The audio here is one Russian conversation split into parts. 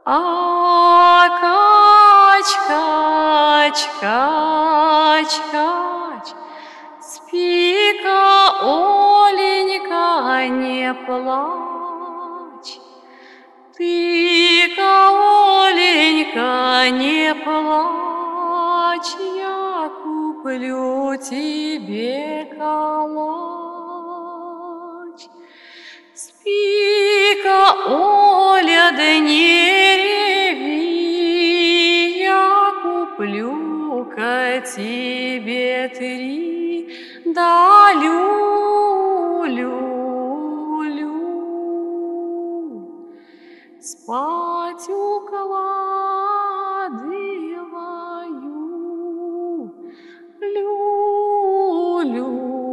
Кач, кач, кач, кач, спи-ка, Оленька, не плачь. Ты-ка, Оленька, не плачь, я куплю тебе калач. Спи-ка, Оля, да не реви, я куплю-ка тебе 3 да люлю. Спать укладываю, люлю.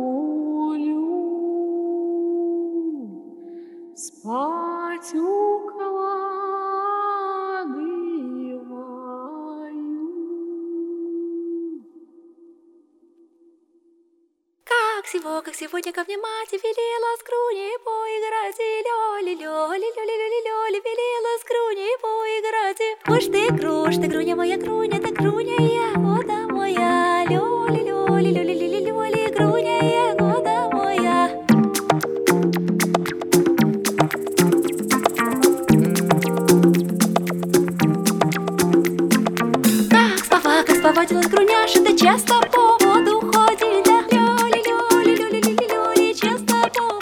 Спать укладываю. Как сегодня ко мне мать велела с груней поиграть, и лёли, велела с груней поиграть. Уж ты, груня моя, груня, да груня ягода моя, лёли, груня ягода моя. Как спаватилась груняша, да часто по воду ходит, да часто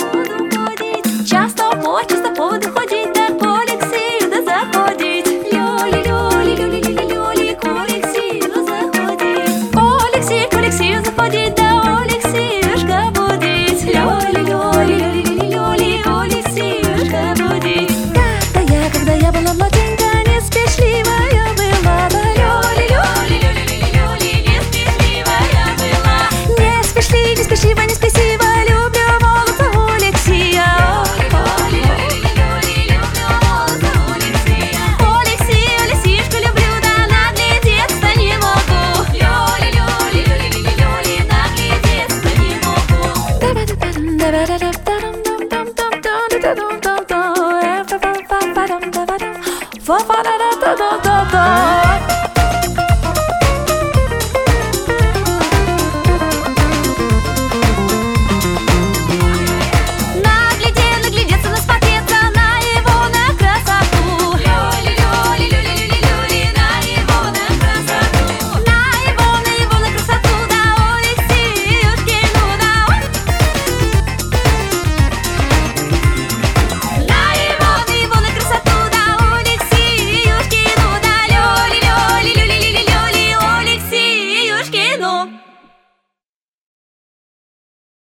по воду ходить, да к Алексею да заходить. Лёли, к Алексею заходить. К Алексею заходить, да Алексеюшка будить. Лёли, к Алексеюшка будить. Когда я была младенька, неспешливая была, да лёли, неспешливая была. Неспешливо, люблю молодца Алексея. Алексеюшку люблю, да наглядеться не могу. Наглядеться не могу. Fa fa da da da da da da.